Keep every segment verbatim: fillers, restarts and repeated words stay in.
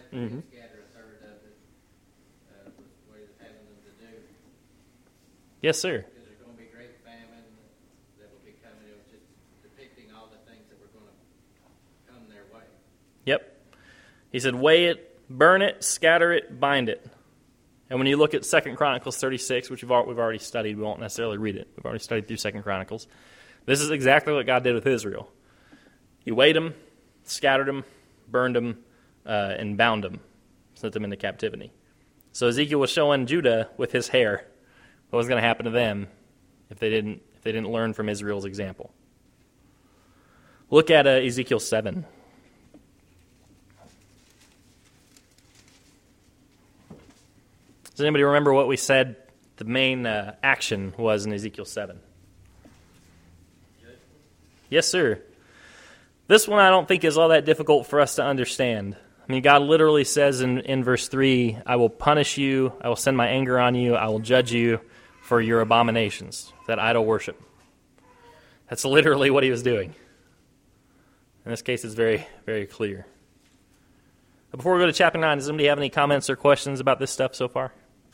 Mm-hmm. Scatter a third of it uh, was what he was having them to do. Yes, sir. Because there's going to be great famine that will be coming. It was just depicting all the things that were going to come their way. Yep. He said, weigh it, burn it, scatter it, bind it. And when you look at Second Chronicles thirty-six, which we've already studied, we won't necessarily read it. We've already studied through Second Chronicles. This is exactly what God did with Israel. He weighed them, scattered them, burned them, uh, and bound them, sent them into captivity. So Ezekiel was showing Judah with his hair what was going to happen to them if they didn't if they didn't learn from Israel's example. Look at uh, Ezekiel seven. Does anybody remember what we said the main uh, action was in Ezekiel seven? Yes, sir. This one I don't think is all that difficult for us to understand. I mean, God literally says in, in verse three, I will punish you, I will send my anger on you, I will judge you for your abominations, that idol worship. That's literally what he was doing. In this case, it's very, very clear. But before we go to chapter nine, does anybody have any comments or questions about this stuff so far?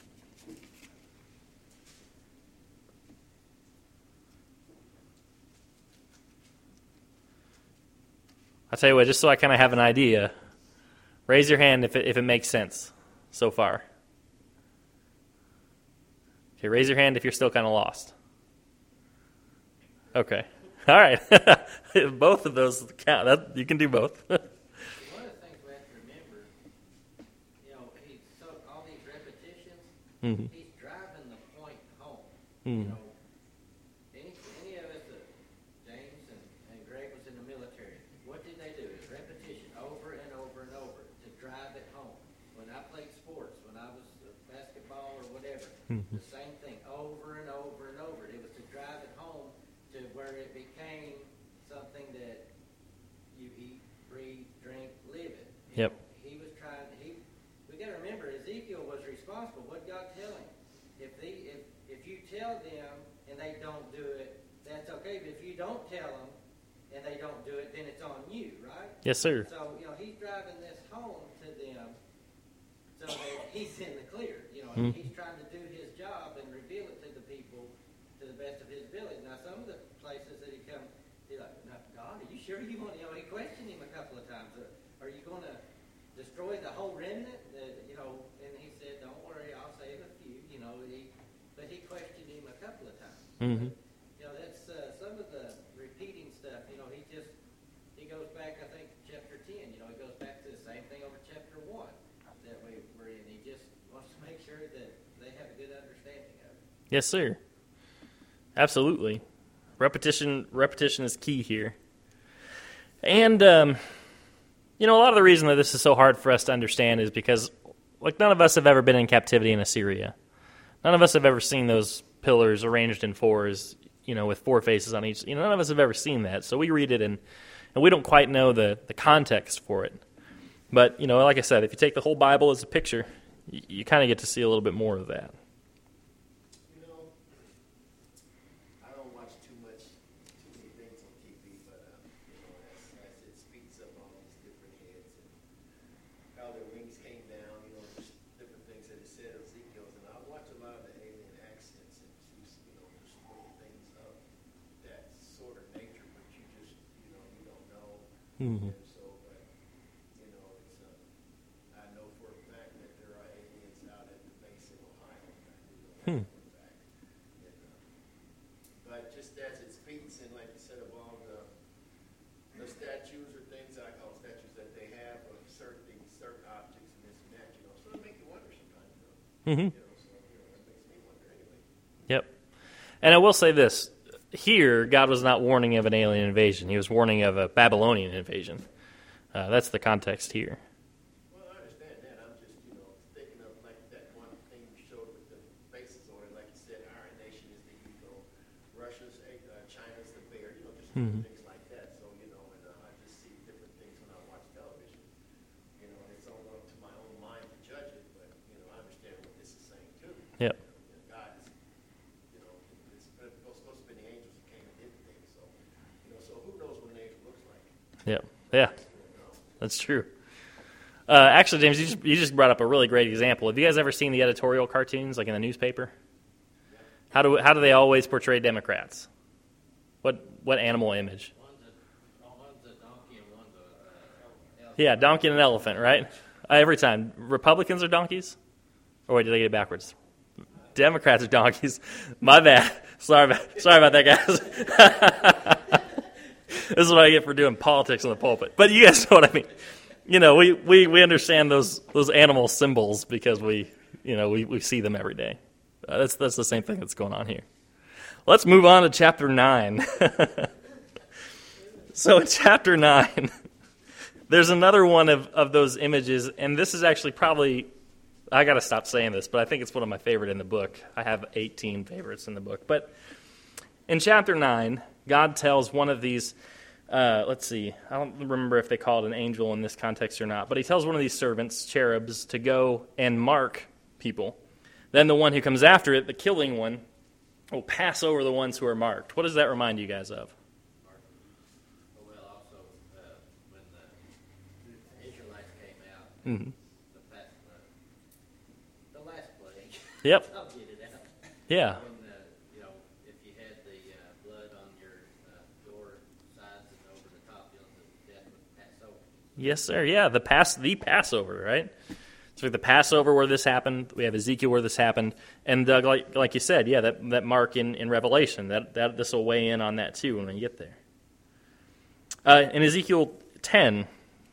I'll tell you what, just so I kind of have an idea, raise your hand if it, if it makes sense so far. Okay, raise your hand if you're still kind of lost. Okay. All right. Both of those count. That, you can do both. One of the things we have to remember, you know, he took all these repetitions, mm-hmm. he's driving the point home. Mm-hmm. You know, any, any of us, uh, James and, and Greg was in the military. What did they do? It's repetition over and over and over to drive it home. When I played sports, when I was uh, basketball or whatever, mm-hmm. the same thing over and over and over. It was to drive it home to where it became something that you eat, breathe, drink, live it. You Yep. know, he was trying. He. We got to remember, Ezekiel was responsible. What God tell him? If they, if if you tell them and they don't do it, that's okay. But if you don't tell them and they don't do it, then it's on you, right? Yes, sir. So you know he's driving this home to them, so that he's in the clear. You know, Mm-hmm. he's trying to do his job and reveal it to the people to the best of his ability. Now, some of the places that he comes, he's like, "Now, God, are you sure you want?" You know, he questioned him a couple of times. Are you going to destroy the whole remnant? That, you know, and he said, "Don't worry, I'll save a few." You know, he, but he questioned him a couple of times. Mm-hmm. But, you know, that's uh, some of the repeating stuff. You know, he just he goes back. I think chapter ten. You know, he goes back to the same thing over chapter one that we were in. He just wants to make sure that they have a good understanding of it. Yes, sir. Absolutely. Repetition repetition is key here. And, um, you know, a lot of the reason that this is so hard for us to understand is because, like, none of us have ever been in captivity in Assyria. None of us have ever seen those pillars arranged in fours, you know, with four faces on each. You know, none of us have ever seen that. So we read it, and, and we don't quite know the, the context for it. But, you know, like I said, if you take the whole Bible as a picture, you, you kind of get to see a little bit more of that. Mm-hmm. And so, but, you know, it's, uh, I know for a fact that there are aliens out at the base in Ohio. I do know Hmm. that for a fact. And, uh, but just as it speaks, and like you said, of all the, the statues or things I call statues that they have of certain things, certain objects and this and that, you know, so it makes you wonder sometimes, you know. Mm-hmm. You know, so, you know, that makes me wonder anyway. Yep. And I will say this. Here, God was not warning of an alien invasion. He was warning of a Babylonian invasion. Uh, that's the context here. Well, I understand that. I'm just, you know, thinking of like that one thing you showed with the bases on it. Like you said, our nation is the eagle, Russia's, uh, China's the bear. You know, just Mm-hmm. things like that. So, you know, and uh, I just see different things when I watch television. You know, and it's all up to my own mind to judge it. But, you know, I understand what this is saying too. Yep. God is, you know, it's supposed to be the angels that came and did things. So, you know, so who knows what an angel looks like? Yep. Yeah. That's true. Uh, actually, James, you just, you just brought up a really great example. Have you guys ever seen the editorial cartoons, like in the newspaper? How do how do they always portray Democrats? What what animal image? One's a, one's a donkey and one's a uh, elephant. Yeah, donkey and an elephant, right? Uh, every time. Republicans are donkeys? Or wait, did I get it backwards? Democrats are donkeys. My bad. Sorry about, sorry about that, guys. This is what I get for doing politics in the pulpit. But you guys know what I mean. You know, we, we, we understand those those animal symbols because we you know we, we see them every day. Uh, that's that's the same thing that's going on here. Let's move on to chapter nine. So in chapter nine, there's another one of, of those images, and this is actually probably, I got to stop saying this, but I think it's one of my favorite in the book. I have eighteen favorites in the book. But in chapter nine, God tells one of these, uh, let's see, I don't remember if they call it an angel in this context or not, but he tells one of these servants, cherubs, to go and mark people. Then the one who comes after it, the killing one, will pass over the ones who are marked. What does that remind you guys of? Well, also, uh, when the Israelites came out, Mm-hmm. the, past, uh, the last plague, Yep. I'll get it out. Yeah. When, uh, you know, if you had the uh, blood on your uh, door sides and over the top, you know, the death would pass over. Yes, sir. Yeah, the pass, the Passover, right? So the Passover where this happened, we have Ezekiel where this happened, and uh, like like you said, yeah, that, that mark in, in Revelation, that, that this will weigh in on that too when we get there. Uh, in Ezekiel ten,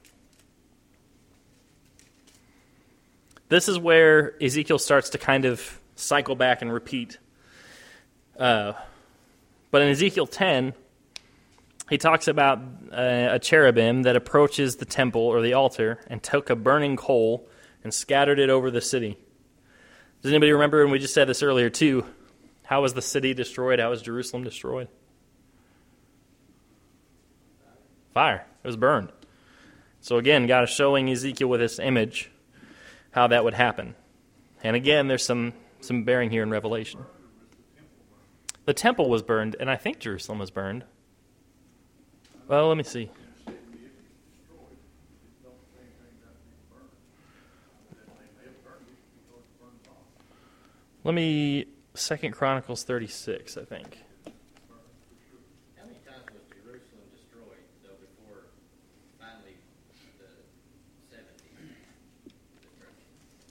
this is where Ezekiel starts to kind of cycle back and repeat. Uh, but in Ezekiel ten, he talks about uh, a cherubim that approaches the temple or the altar and took a burning coal and scattered it over the city. Does anybody remember, and we just said this earlier too, how was the city destroyed? How was Jerusalem destroyed? Fire. It was burned. So again, God is showing Ezekiel with this image how that would happen. And again, there's some, some bearing here in Revelation. The temple was burned, and I think Jerusalem was burned. Well, let me see. Let me, Second Chronicles thirty-six, I think. How many times was Jerusalem destroyed, though, before finally the seventy destruction?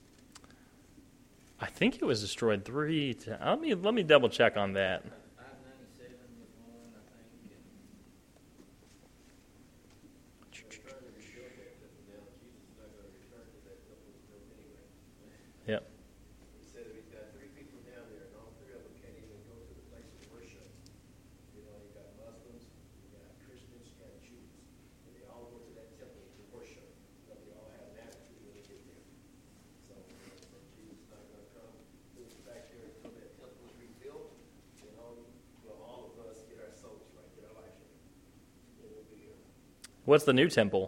I think it was destroyed three times. Let me, let me double check on that. five ninety-seven was one, I think. And they're trying to rebuild that temple now. Jesus is not going to return to that temple built anyway. Yep. He said if he's got three people down there, and all three of them can't even go to the place of worship. You know, you got Muslims, you got Christians, you got Jews, and they all go to that temple to worship. But they all have an attitude when they get there. So, you know, so Jesus is not going to come move back there until that temple is rebuilt. You know, well, all of us get our souls right, get our lives right. Then we'll be here. What's the new temple?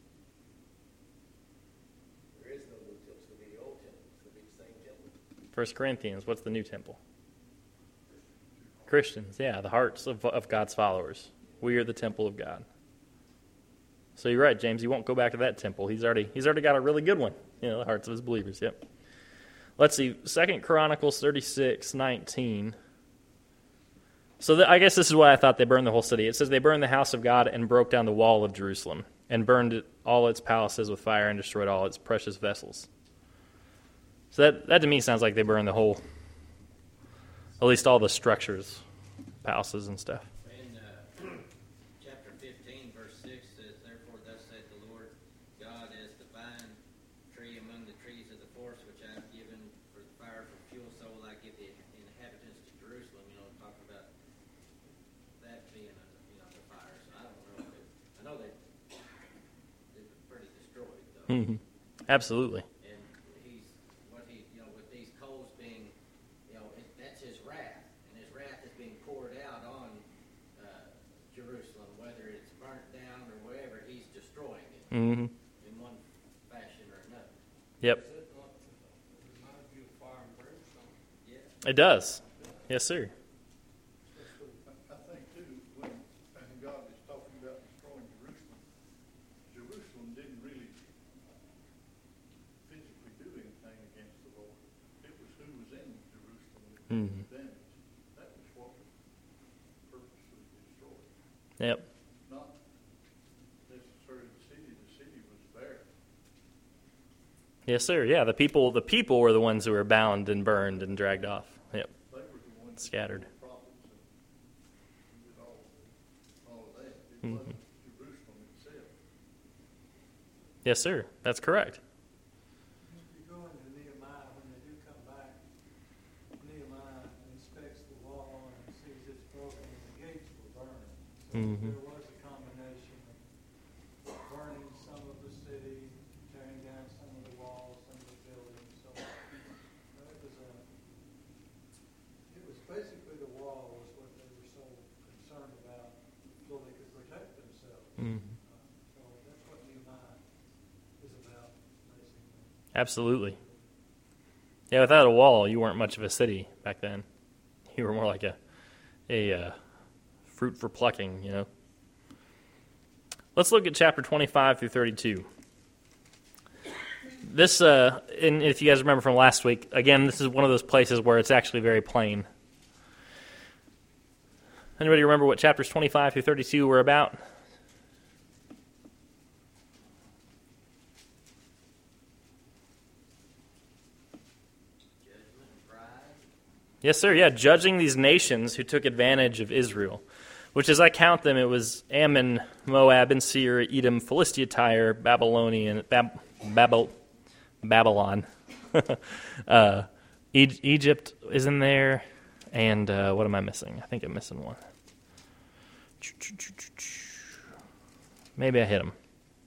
There is no new temple. It's going to be the old temple. It's going to be the same temple. First Corinthians, what's the new temple? Christians, yeah, the hearts of, of God's followers. We are the temple of God. So you're right, James. You won't go back to that temple. He's already he's already got a really good one. You know, the hearts of his believers. Yep. Let's see, Second Chronicles thirty-six nineteen. So the, I guess this is why I thought they burned the whole city. It says they burned the house of God and broke down the wall of Jerusalem and burned it, all its palaces with fire and destroyed all its precious vessels. So that, that to me sounds like they burned the whole, at least all the structures, palaces and stuff. In uh, chapter fifteen, verse six says, "Therefore thus saith the Lord God, as the vine tree among the trees of the forest, which I have given for the fire for fuel, so will I give the inhabitants to Jerusalem." You know, talk about that being, a, you know, the fire. So I don't know. If it, I know they they were pretty destroyed, though. Mm-hmm. Absolutely. And he's what he, you know, with these coals being, you know, it, that's his wrath, and his wrath is being poured out on uh, Jerusalem, whether it's burnt down or whatever. He's destroying it Mm-hmm. in one fashion or another. Yep. Reminds you of fire and brimstone. Yeah. It does. Yes, sir. I think too, when, when God is talking about destroying Jerusalem, Jerusalem didn't really Yep. Not necessarily the city, the city was there. Yes, sir. Yeah, the people the people were the ones who were bound and burned and dragged off. Yep. They were the ones. Scattered. That prophets and did all, all of that. It Mhm. wasn't Jerusalem itself. Yes, sir. That's correct. If you go into Nehemiah, when they do come back, Nehemiah inspects the wall and sees it's broken and the gates were burned. So Mhm. there was a combination of burning some of the city, tearing down some of the walls, some of the buildings. So you know, it was a, it was basically the wall was what they were so concerned about, so they could protect themselves. Mhm. Uh, so that's what Nehemiah is about, basically. Absolutely. Yeah, without a wall, you weren't much of a city back then. You were more like a a uh, fruit for plucking, you know. Let's look at chapter twenty-five through thirty-two. This, uh, and if you guys remember from last week, again, this is one of those places where it's actually very plain. Anybody remember what chapters twenty-five through thirty-two were about? Judgment and pride. Yes, sir. Yeah, judging these nations who took advantage of Israel, which, as I count them, it was Ammon, Moab, and Seir, Edom, Philistia, Tyre, Babylonian, Bab, Babel, Babylon. uh, e- Egypt is in there, and uh, what am I missing? I think I'm missing one. Maybe I hit them.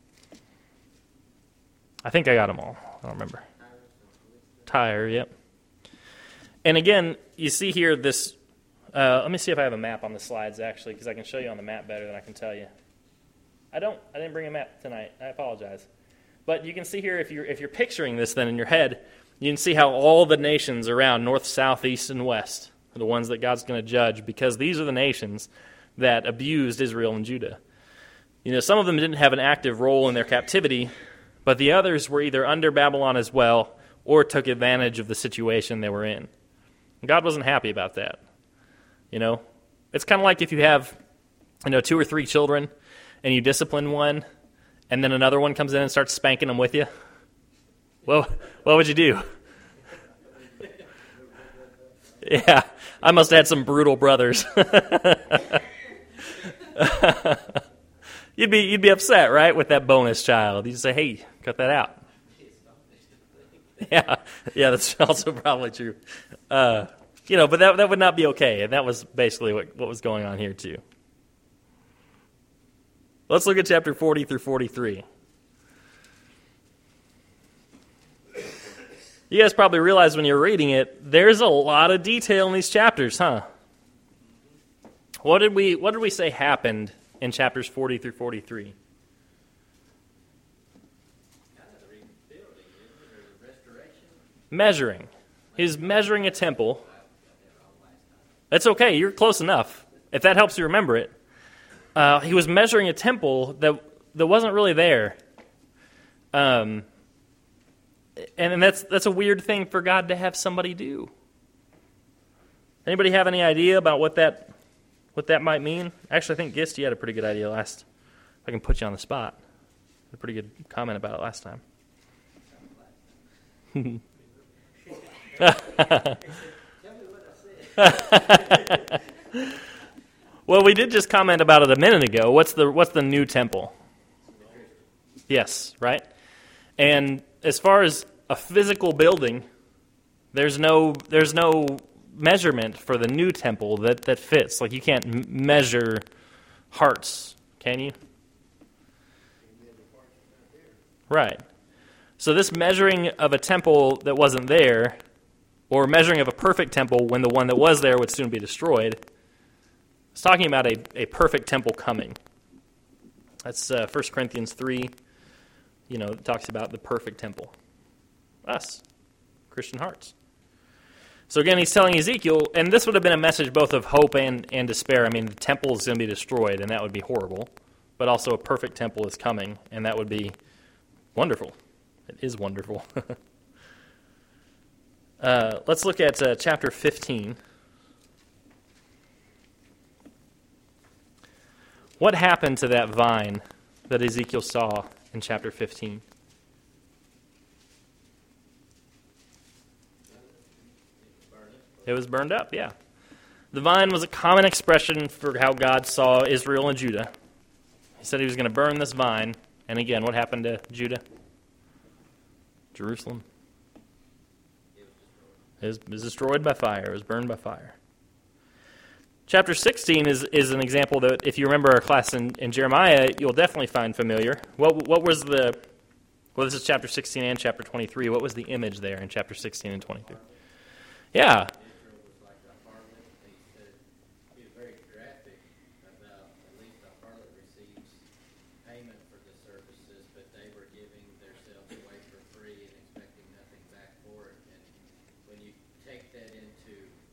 I think I got them all. I don't remember. Tyre, yep. And again, you see here this, uh, let me see if I have a map on the slides, actually, because I can show you on the map better than I can tell you. I don't, I didn't bring a map tonight. I apologize. But you can see here, if you're, if you're picturing this then in your head, you can see how all the nations around north, south, east, and west are the ones that God's going to judge, because these are the nations that abused Israel and Judah. You know, some of them didn't have an active role in their captivity, but the others were either under Babylon as well or took advantage of the situation they were in. God wasn't happy about that. You know, it's kind of like if you have, you know, two or three children and you discipline one and then another one comes in and starts spanking them with you. Well, what would you do? Yeah, I must have had some brutal brothers. you'd be you'd be upset, right, with that bonus child. You'd say, "Hey, cut that out." Yeah, yeah, that's also probably true. Uh, you know, but that that would not be okay, and that was basically what, what was going on here too. Let's look at chapter forty through forty-three. You guys probably realize when you're reading it, there's a lot of detail in these chapters, huh? What did we what did we say happened in chapters forty through forty-three? Measuring. He's measuring a temple. That's okay. You're close enough. If that helps you remember it. Uh, he was measuring a temple that that wasn't really there. Um, and that's that's a weird thing for God to have somebody do. Anybody have any idea about what that what that might mean? Actually, I think Gist, you had a pretty good idea last. If I can put you on the spot. A pretty good comment about it last time. Well, we did just comment about it a minute ago. What's the what's the new temple? Yes, right? And as far as a physical building, there's no there's no measurement for the new temple that, that fits. Like, you can't m- measure hearts, can you? Right. So this measuring of a temple that wasn't there, or measuring of a perfect temple when the one that was there would soon be destroyed, it's talking about a, a perfect temple coming. That's uh, First Corinthians three, you know, it talks about the perfect temple. Us, Christian hearts. So again, he's telling Ezekiel, and this would have been a message both of hope and, and despair. I mean, the temple is going to be destroyed, and that would be horrible. But also a perfect temple is coming, and that would be wonderful. It is wonderful. uh, let's look at uh, chapter fifteen. What happened to that vine that Ezekiel saw in chapter fifteen? It was burned up, yeah. The vine was a common expression for how God saw Israel and Judah. He said he was going to burn this vine. And again, what happened to Judah? Jerusalem. It was, it was destroyed by fire. It was burned by fire. Chapter sixteen is, is an example that, if you remember our class in, in Jeremiah, you'll definitely find familiar. What what was the, well, this is chapter sixteen and chapter twenty-three. What was the image there in chapter sixteen and twenty-three? Yeah. Israel was like a harlot. He said, he was very graphic about at least a harlot receives payment for the services, but they were giving themselves away for free and expecting nothing back for it. And when you take that into,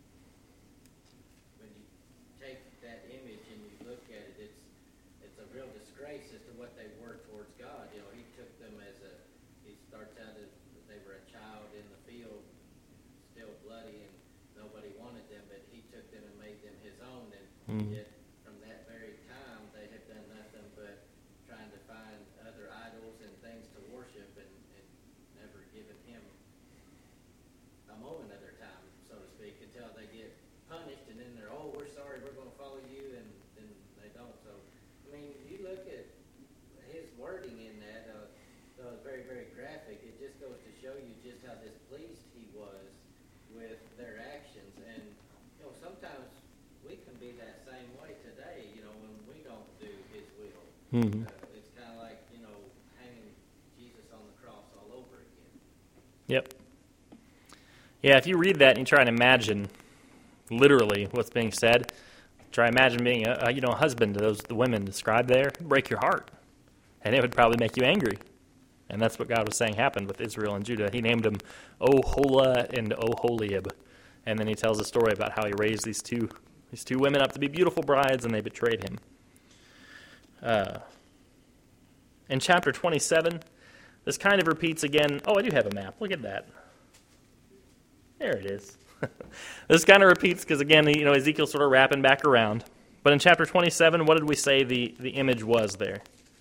when you take that image and you look at it, it's it's a real disgrace as to what they were towards God. You know, he took them as a, he starts out as they were a child in the field, still bloody, and nobody wanted them, but he took them and made them his own, and Mm. yet from that very time they have done nothing but trying to find other idols and things to worship, and, and never given him a moment of their time, so to speak, until they get punished, and then they're, oh, we're sorry, we're going to follow you, and then they don't. So, I mean, you look at his wording in that, uh, though it's very, very graphic, it just goes to show you just how displeased he was with their actions. And, you know, sometimes we can be that same way today, you know, when we don't do his will. Mm-hmm. Uh, it's kind of like, you know, hanging Jesus on the cross all over again. Yep. Yeah, if you read that and you try and imagine literally what's being said, try imagine being a, a you know a husband to those the women described there, it'd break your heart, and it would probably make you angry. And that's what God was saying happened with Israel and Judah. He named them Oholah and Oholiab, and then he tells a story about how he raised these two these two women up to be beautiful brides, and they betrayed him. Uh, in chapter twenty-seven, this kind of repeats again. Oh, I do have a map. Look at that. There it is. This kind of repeats because, again, you know, Ezekiel's sort of wrapping back around. But in chapter twenty-seven, what did we say the, the image was there?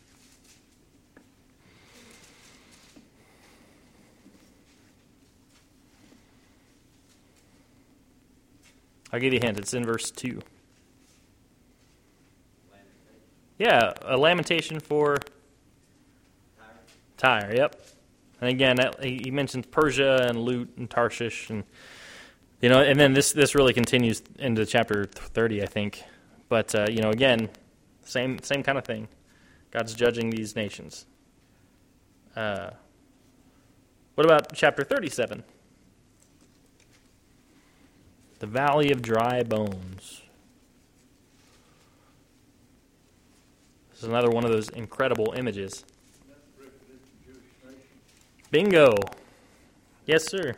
I'll give you a hint. It's in verse two. Yeah, a lamentation for Tyre, yep. And again, he mentions Persia and Lut and Tarshish, and you know, and then this this really continues into chapter thirty, I think. But uh, you know, again, same same kind of thing. God's judging these nations. Uh, what about chapter thirty-seven? The Valley of Dry Bones. This is another one of those incredible images. Bingo. Yes, sir.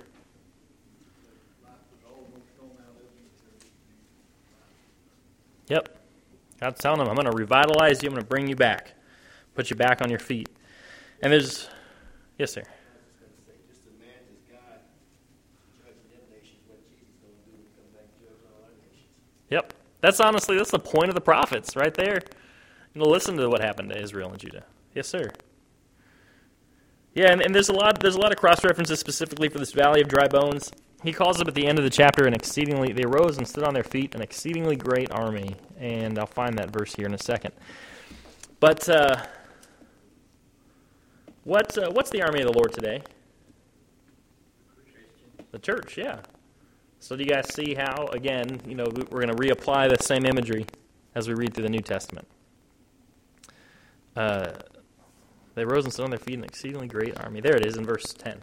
Yep. God's telling them, I'm going to revitalize you. I'm going to bring you back. Put you back on your feet. And there's... Yes, sir. I was just going to say, just imagine God judging them nations, what Jesus is going to do when he comes back and judge all our nations. Yep. That's honestly, that's the point of the prophets right there. You know, listen to what happened to Israel and Judah. Yes, sir. Yeah, and, and there's a lot there's a lot of cross-references specifically for this Valley of Dry Bones. He calls them at the end of the chapter an exceedingly, they rose and stood on their feet, an exceedingly great army. And I'll find that verse here in a second. But uh, what uh, what's the army of the Lord today? The church, yeah. So do you guys see how, again, you know, we're going to reapply the same imagery as we read through the New Testament. Uh, they rose and stood on their feet, an exceedingly great army. There it is in verse ten.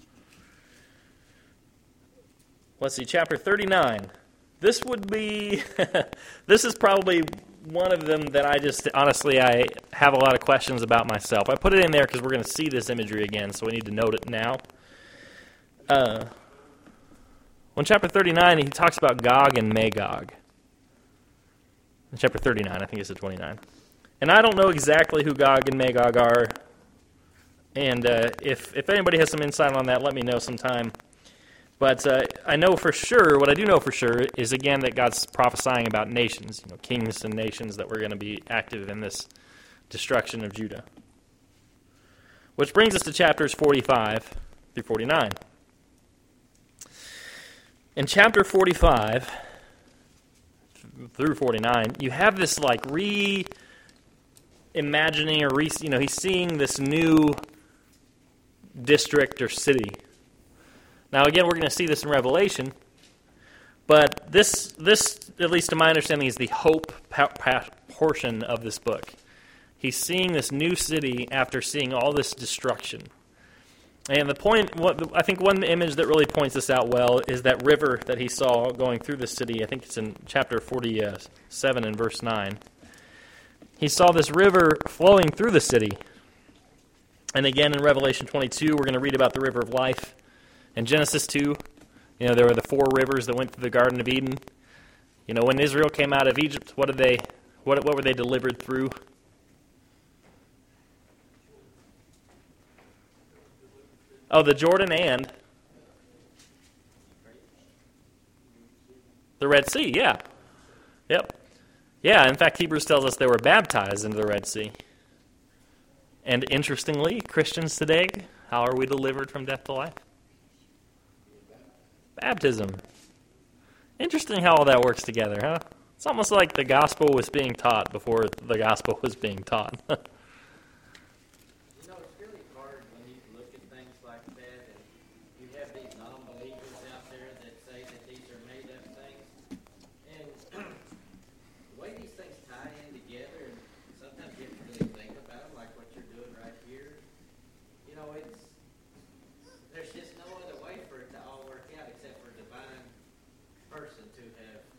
Let's see, chapter thirty-nine. This would be, this is probably one of them that I just, honestly, I have a lot of questions about myself. I put it in there because we're going to see this imagery again, so we need to note it now. Uh, when chapter thirty-nine, he talks about Gog and Magog. In chapter thirty-nine, I think it's at twenty-nine. And I don't know exactly who Gog and Magog are. And uh, if if anybody has some insight on that, let me know sometime. But uh, I know for sure, what I do know for sure is, again, that God's prophesying about nations, you know, kings and nations that were going to be active in this destruction of Judah. Which brings us to chapters forty-five through forty-nine. In chapter forty-five through forty-nine, you have this like re-imagining or re, you know, he's seeing this new district or city. Now, again, we're going to see this in Revelation, but this, this, at least to my understanding, is the hope pa- pa- portion of this book. He's seeing this new city after seeing all this destruction. And the point, what I think one image that really points this out well is that river that he saw going through the city. I think it's in chapter forty-seven and verse nine. He saw this river flowing through the city. And again, in Revelation twenty-two, we're going to read about the river of life. In Genesis two, you know, there were the four rivers that went through the Garden of Eden. You know, when Israel came out of Egypt, what did they, what, what were they delivered through? Oh, the Jordan and the Red Sea, yeah. Yep. Yeah, in fact, Hebrews tells us they were baptized into the Red Sea. And interestingly, Christians today, how are we delivered from death to life? Baptism. Interesting how all that works together, huh? It's almost like the gospel was being taught before the gospel was being taught. You know, it's really hard when you look at things like that, and you have these non-believers out there that say that these are made-up things. And the way these things tie in together, and sometimes you have to really think about them, like what you're doing right here. You know, it's there's just no other way for it to all work out except for a divine person to have